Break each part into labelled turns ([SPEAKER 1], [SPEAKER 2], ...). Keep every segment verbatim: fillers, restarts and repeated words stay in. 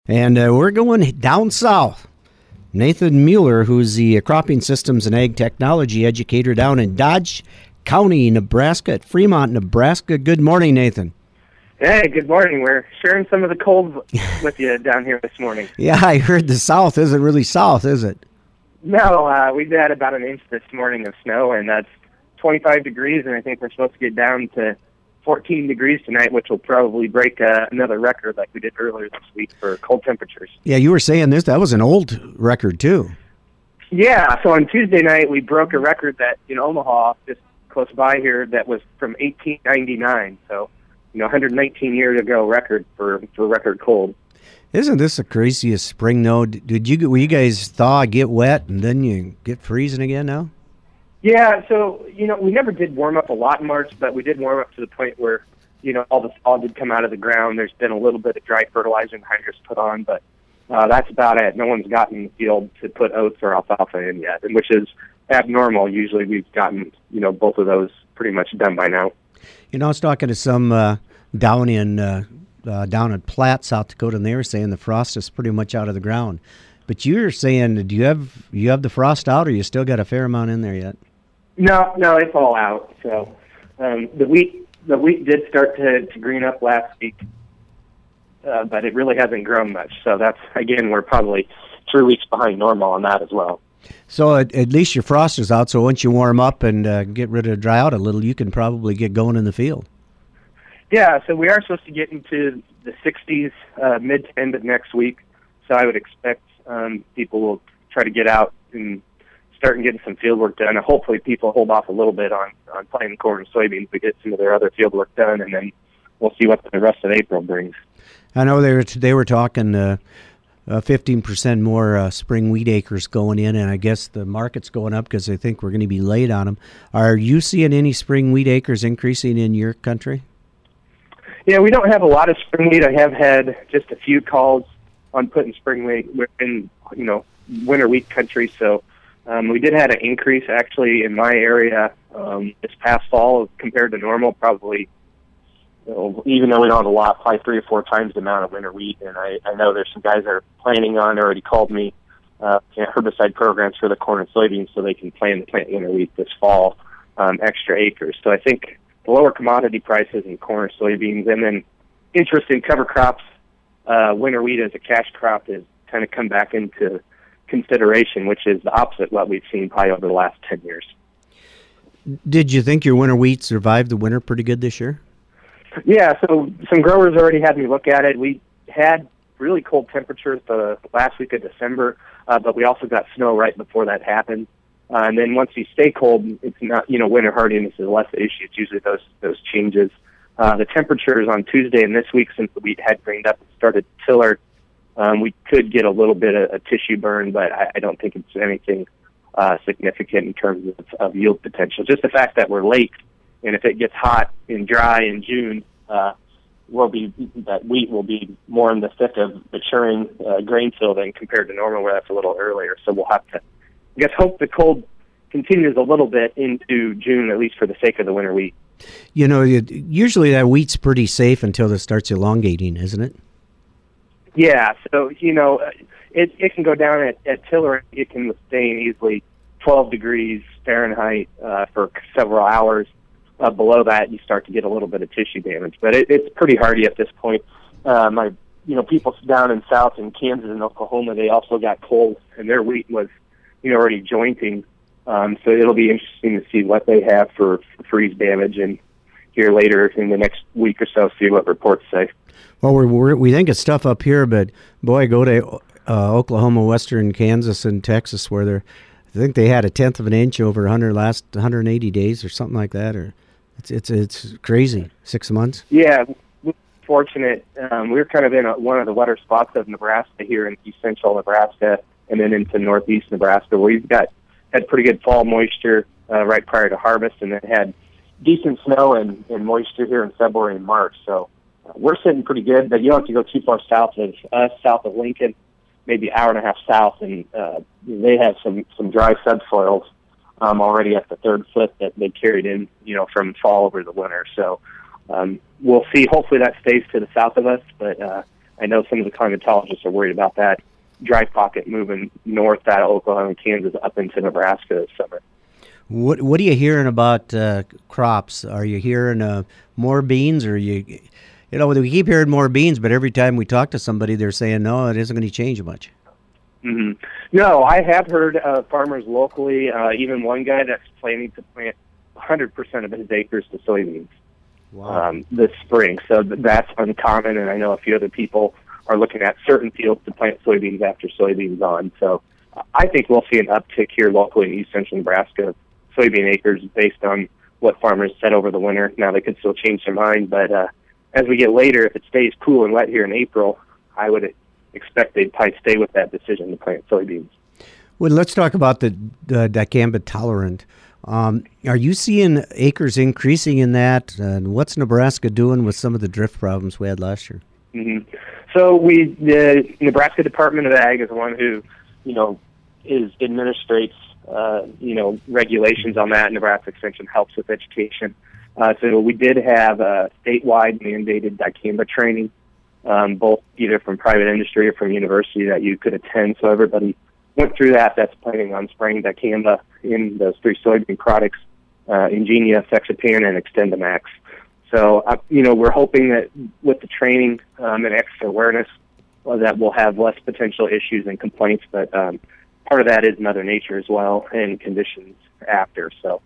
[SPEAKER 1] And uh, we're going down south. Nathan Mueller, who's the cropping systems and ag technology educator down in Dodge County, Nebraska, at Fremont, Nebraska. Good morning, Nathan.
[SPEAKER 2] Hey, good morning. We're sharing some of the cold with you down here this morning.
[SPEAKER 1] Yeah, I heard the south isn't really south, is it?
[SPEAKER 2] No, uh, we've had about an inch this morning of snow, and that's twenty-five degrees, and I think we're supposed to get down to fourteen degrees tonight, which will probably break uh, another record like we did earlier this week for cold temperatures.
[SPEAKER 1] Yeah, you were saying this. That was an old record, too.
[SPEAKER 2] Yeah, so on Tuesday night, we broke a record that in Omaha, just close by here, that was from eighteen ninety-nine. So, you know, one hundred nineteen years ago record for, for record cold.
[SPEAKER 1] Isn't this the craziest spring, though? Did you, were you guys thaw, get wet, and then you get freezing again now?
[SPEAKER 2] Yeah, so, you know, we never did warm up a lot in March, but we did warm up to the point where, you know, all the thaw did come out of the ground. There's been a little bit of dry fertilizer and hydrous put on, but uh, that's about it. No one's gotten in the field to put oats or alfalfa in yet, and which is abnormal. Usually we've gotten, you know, both of those pretty much done by now.
[SPEAKER 1] You know, I was talking to some uh, down in uh, uh, down at Platte, South Dakota, and they were saying the frost is pretty much out of the ground. But you're saying, do you have you have the frost out, or you still got a fair amount in there yet?
[SPEAKER 2] No, no, it's all out. So um, the wheat, the wheat did start to, to green up last week, uh, but it really hasn't grown much. So that's, again, we're probably three weeks behind normal on that as well.
[SPEAKER 1] So at, at least your frost is out. So once you warm up and uh, get rid of dry out a little, you can probably get going in the field.
[SPEAKER 2] Yeah, so we are supposed to get into the sixties uh, mid to end of next week. So I would expect um, people will try to get out and start getting some field work done. And hopefully people hold off a little bit on, on planting corn and soybeans to get some of their other field work done, and then we'll see what the rest of April brings.
[SPEAKER 1] I know they were, they were talking uh, uh, fifteen percent more uh, spring wheat acres going in, and I guess the market's going up because they think we're going to be late on them. Are you seeing any spring wheat acres increasing in your country?
[SPEAKER 2] Yeah, we don't have a lot of spring wheat. I have had just a few calls on putting spring wheat. We're in, you know, winter wheat country, so um, we did have an increase actually in my area um, this past fall compared to normal, probably, you know, even though we don't have a lot, probably three or four times the amount of winter wheat. And I, I know there's some guys that are planning on, already called me, uh, herbicide programs for the corn and soybeans so they can plan to plant winter wheat this fall, um, extra acres. So I think the lower commodity prices in corn and soybeans, and then interest in cover crops, uh, winter wheat as a cash crop has kind of come back into consideration, which is the opposite of what we've seen probably over the last ten years.
[SPEAKER 1] Did you think your winter wheat survived the winter pretty good this year?
[SPEAKER 2] Yeah, so some growers already had me look at it. We had really cold temperatures the last week of December, uh, but we also got snow right before that happened. Uh, and then once you stay cold, it's not, you know, winter hardiness is less the issue. It's usually those those changes. Uh, the temperatures on Tuesday and this week, since the wheat had greened up and started to tiller, um, we could get a little bit of a tissue burn, but I, I don't think it's anything uh, significant in terms of, of yield potential. Just the fact that we're late, and if it gets hot and dry in June, uh, will be that wheat will be more in the thick of maturing uh, grain fielding compared to normal, where that's a little earlier. So we'll have to, I guess, hope the cold continues a little bit into June, at least for the sake of the winter wheat.
[SPEAKER 1] You know, usually that wheat's pretty safe until it starts elongating, isn't it?
[SPEAKER 2] Yeah, so, you know, it it can go down at, at tiller. It can sustain easily twelve degrees Fahrenheit uh, for several hours. Uh, below that, you start to get a little bit of tissue damage. But it, it's pretty hardy at this point. Uh, my, you know, people down in South in Kansas and Oklahoma, they also got cold, and their wheat was, you know, already jointing. Um, so it'll be interesting to see what they have for freeze damage, and here later in the next week or so, see what reports say.
[SPEAKER 1] Well, we're, we're, we think it's tough up here, but boy, go to uh, Oklahoma, western Kansas, and Texas, where they're, I think they had a tenth of an inch over one hundred last one hundred eighty days or something like that, or it's it's it's crazy. Six months.
[SPEAKER 2] Yeah, we're fortunate. Um, we're kind of in a, one of the wetter spots of Nebraska here in east central Nebraska, and then into northeast Nebraska. We've got had pretty good fall moisture uh, right prior to harvest, and then had decent snow and, and moisture here in February and March. So uh, we're sitting pretty good, but you don't have to go too far south of us, south of Lincoln, maybe an hour and a half south, and uh, they have some, some dry subsoils um, already at the third foot that they carried in, you know, from fall over the winter. So um, we'll see. Hopefully that stays to the south of us, but uh, I know some of the climatologists are worried about that dry pocket moving north out of Oklahoma and Kansas up into Nebraska this summer.
[SPEAKER 1] What What are you hearing about uh, crops? Are you hearing uh, more beans, or you, you know, we keep hearing more beans, but every time we talk to somebody, they're saying no, it isn't going to change much.
[SPEAKER 2] Mm-hmm. No, I have heard uh, farmers locally, uh, even one guy that's planning to plant one hundred percent of his acres to soybeans.
[SPEAKER 1] Wow.
[SPEAKER 2] Um, this spring. So th- that's uncommon, and I know a few other people are looking at certain fields to plant soybeans after soybeans on. So uh, I think we'll see an uptick here locally in east central Nebraska, soybean acres based on what farmers said over the winter. Now they could still change their mind, but uh, as we get later, if it stays cool and wet here in April, I would expect they'd probably stay with that decision to plant soybeans.
[SPEAKER 1] Well, let's talk about the, the dicamba tolerant. Um, are you seeing acres increasing in that? And what's Nebraska doing with some of the drift problems we had last year?
[SPEAKER 2] Mm-hmm. So we, the Nebraska Department of Ag is the one who, you know, is administrates, uh, you know, regulations on that. Nebraska Extension helps with education. Uh, so we did have a statewide mandated dicamba training, um, both either from private industry or from university that you could attend. So everybody went through that. That's planning on spraying dicamba in those three soybean products, uh, Ingenia, Fexapan, and XtendiMax. So, uh, you know, we're hoping that with the training um, and extra awareness, well, that we'll have less potential issues and complaints. But um, part of that is Mother Nature as well and conditions after. So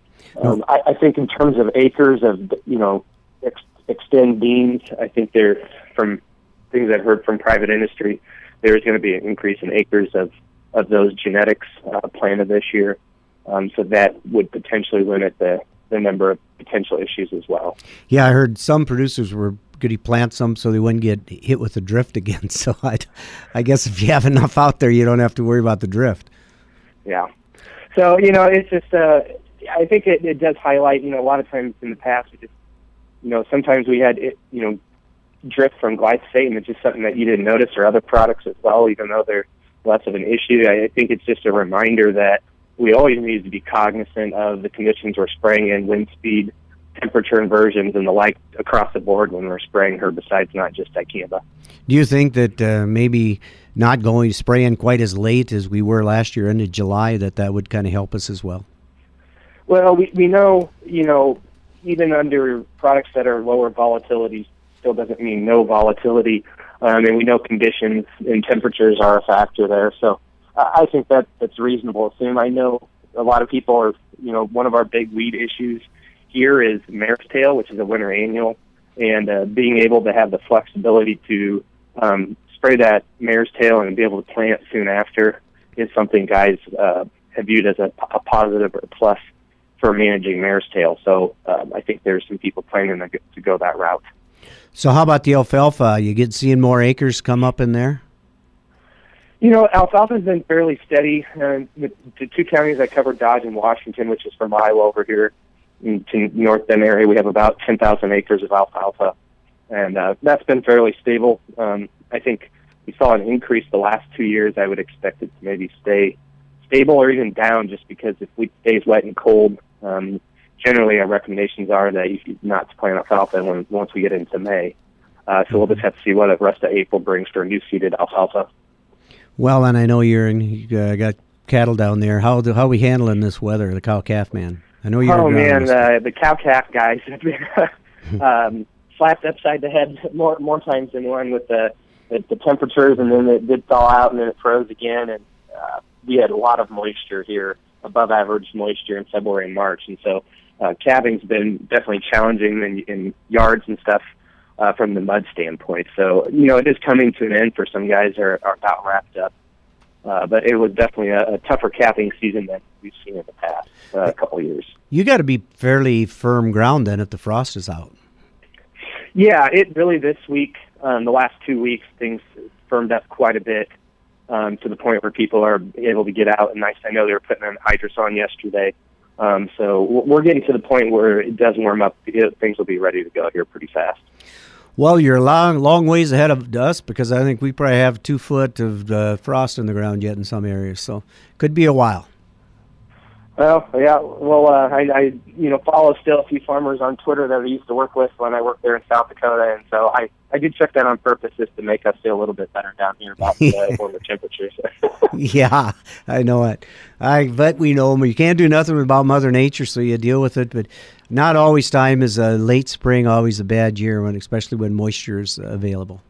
[SPEAKER 2] um, I, I think in terms of acres of, you know, ex- extend beans, I think there, from things I've heard from private industry, there's going to be an increase in acres of, of those genetics uh, planted this year. Um, so that would potentially limit the, the number of potential issues as well.
[SPEAKER 1] Yeah, I heard some producers were going to plant some so they wouldn't get hit with the drift again. So I, I guess if you have enough out there, you don't have to worry about the drift.
[SPEAKER 2] Yeah. So, you know, it's just, uh, I think it, it does highlight, you know, a lot of times in the past, we just, you know, sometimes we had, it, you know, drift from glyphosate, and it's just something that you didn't notice, or other products as well, even though they're less of an issue. I think it's just a reminder that we always need to be cognizant of the conditions we're spraying in, wind speed, temperature inversions, and the like across the board when we're spraying herbicides, not just dicamba.
[SPEAKER 1] Do you think that uh, maybe not going spraying quite as late as we were last year into July, that that would kind of help us as well?
[SPEAKER 2] Well, we, we know, you know, even under products that are lower volatility, still doesn't mean no volatility. Um, and we know conditions and temperatures are a factor there. So uh, I think that that's reasonable to assume. I know a lot of people are, you know, one of our big weed issues here is mare's tail, which is a winter annual. And uh, being able to have the flexibility to um, spray that mare's tail and be able to plant soon after is something guys uh, have viewed as a, a positive or a plus for managing mare's tail. So um, I think there's some people planning to, to go that route.
[SPEAKER 1] So how about the alfalfa? You get seeing more acres come up in there?
[SPEAKER 2] You know, alfalfa's been fairly steady. Uh, the, the two counties I covered, Dodge and Washington, which is from Iowa over here to North Bend area, we have about ten thousand acres of alfalfa. And uh, that's been fairly stable. Um, I think we saw an increase the last two years. I would expect it to maybe stay stable or even down, just because if wheat stays wet and cold, um, generally our recommendations are that you should not plant alfalfa when, once we get into May. Uh, so we'll just have to see what the rest of April brings for new seeded alfalfa. Well,
[SPEAKER 1] and I know you're in, you uh, got cattle down there. How do, how are we handling this weather, the cow-calf man? I know you're
[SPEAKER 2] Oh, man, uh, the cow-calf guys have been um, slapped upside the head more more times than one with the, the, the temperatures, and then it did thaw out, and then it froze again, and uh, we had a lot of moisture here, above average moisture in February and March, and so uh, calving's been definitely challenging in, in yards and stuff uh, from the mud standpoint. So, you know, it is coming to an end for some guys that are, are about wrapped up. Uh, but it was definitely a, a tougher calving season than we've seen in the past uh, couple of years.
[SPEAKER 1] You got to be fairly firm ground then if the frost is out.
[SPEAKER 2] Yeah, it really this week, um, the last two weeks, things firmed up quite a bit um, to the point where people are able to get out. And I, I know they were putting an hydrous on yesterday. Um, so we're getting to the point where it does warm up. It, things will be ready to go here pretty fast.
[SPEAKER 1] Well, you're a long, long ways ahead of us, because I think we probably have two foot of uh, frost in the ground yet in some areas. So could be a while.
[SPEAKER 2] Well, yeah. Well, uh, I, I, you know, follow still a few farmers on Twitter that I used to work with when I worked there in South Dakota, and so I, I did check that on purpose just to make us feel a little bit better down here about the uh, warmer temperatures.
[SPEAKER 1] Yeah, I know it. I bet we know you can't do nothing about Mother Nature, so you deal with it. But not always time is a late spring, always a bad year, when especially when moisture is available.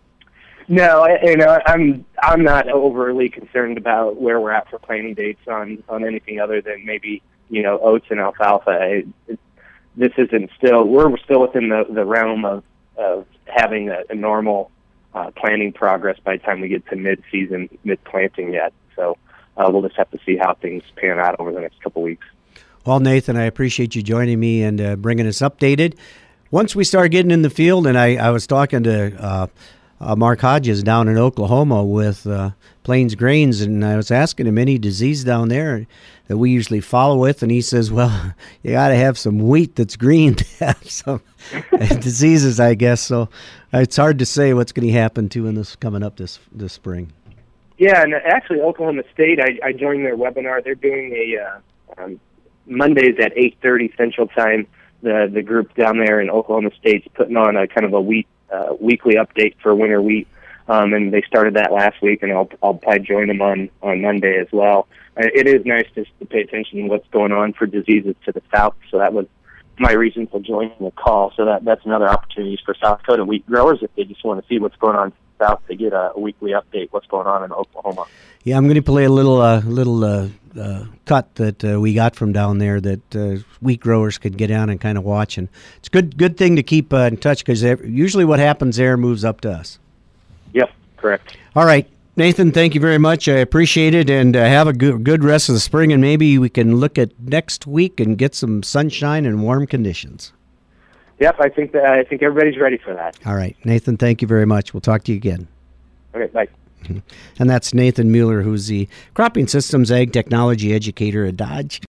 [SPEAKER 2] No, I, you know, I'm I'm not overly concerned about where we're at for planting dates on, on anything other than maybe, you know, oats and alfalfa. I, it, this isn't still we're still within the, the realm of, of having a, a normal uh, planting progress by the time we get to mid-season, mid-planting yet. So uh, we'll just have to see how things pan out over the next couple weeks.
[SPEAKER 1] Well, Nathan, I appreciate you joining me and uh, bringing us updated. Once we start getting in the field, and I, I was talking to uh, Uh, Mark Hodges down in Oklahoma with uh, Plains Grains, and I was asking him any disease down there that we usually follow with, and he says, well, you got to have some wheat that's green to have some diseases, I guess. So it's hard to say what's going to happen to in this coming up this this spring.
[SPEAKER 2] Yeah, and actually Oklahoma State, I, I joined their webinar. They're doing a uh, um, Mondays at eight thirty Central Time. The the group down there in Oklahoma State's putting on a kind of a wheat Uh, weekly update for winter wheat, um, and they started that last week, and I'll I'll probably join them on, on Monday as well. Uh, it is nice just to pay attention to what's going on for diseases to the south, so that was my reason for joining the call. So that that's another opportunity for South Dakota wheat growers if they just want to see what's going on south. They get a, a weekly update what's going on in Oklahoma.
[SPEAKER 1] Yeah, I'm going to play a little uh, little uh, uh, cut that uh, we got from down there that uh, wheat growers could get on and kind of watch. And it's a good good thing to keep uh, in touch because usually what happens there moves up to us.
[SPEAKER 2] Yep, correct.
[SPEAKER 1] All right, Nathan, thank you very much. I appreciate it, and uh, have a good, good rest of the spring. And maybe we can look at next week and get some sunshine and warm conditions.
[SPEAKER 2] Yep, I think that I think everybody's ready for that.
[SPEAKER 1] All right, Nathan, thank you very much. We'll talk to you again.
[SPEAKER 2] Okay, bye.
[SPEAKER 1] And that's Nathan Mueller, who's the Cropping Systems Ag Technology Educator at Dodge.